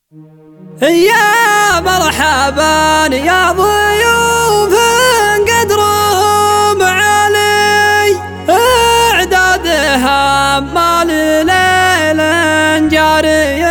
يا مرحبا يا ضيوف قدرهم عالي، اعدادها مال ليل جاري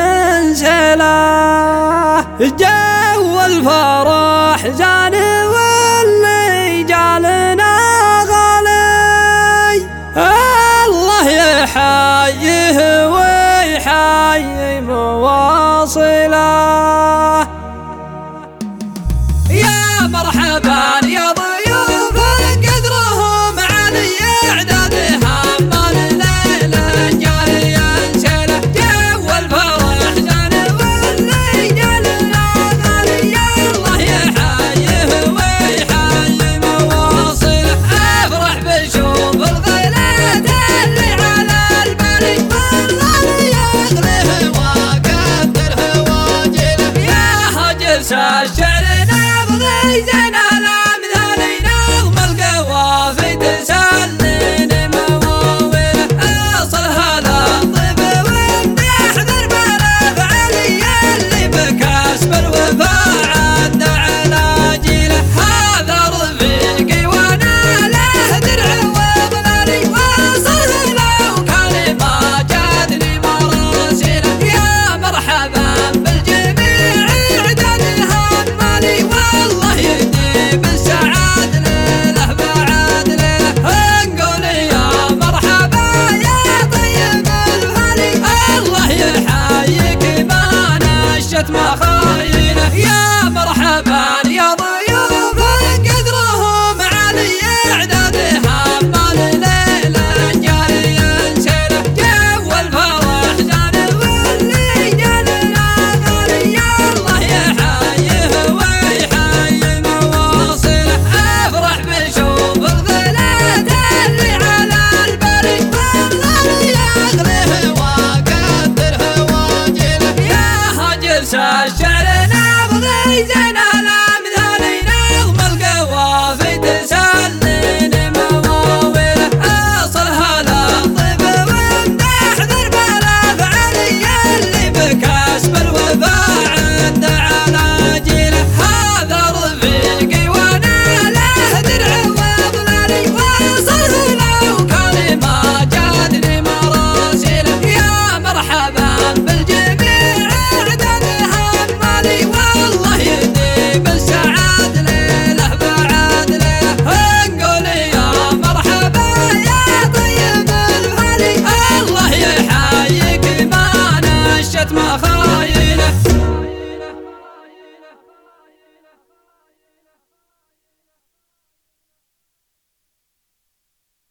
سلاه، جو الفرح زان واللي جالنا غالي، الله يحييه ويحيي مواصله. يا مرحبا يا ضيوف قدرهم عالي، اعدادها مال ليل جاري سله، جو الفرح زان واللي جالنا غالي، الله يحييه ويحيي مواصله. افرح بشوف الغيلات اللي على البري، والله يغليه وكثر هواجله. يا هجس الشعر زين الامثال نغم القوافي تسلين مواويله، اصل هذا الطيب وبنحذر بالافعال اللي بكسب الوفاء عد على جيله. هذا رفيقي وانا له درع وضلالي، واصل لو كان ما جاتني مراسيله. يا مرحبا بالجميع اعدادها مالي، والله يهدي بالسعاد ليله بعد ليله. نقول يا مرحبا يا طيب الغالي، الله يحييك ما نشت مخايله. يا مرحبا يا ضيوف قدرهم عالي، اعدادها مال ليل جاري سله، جو الفرح زان واللي جالنا غالي، الله يحييه ويحيي مواصله. افرح بشوف الغيلات اللي على البري، والله يغليه وكثر هواجله. يا هجس الشعر نبضي زين الامثال نغم القوافي تسلين مواويله، اصل هذا الطيب وبنحذر بالافعال اللي بكسب الوفاء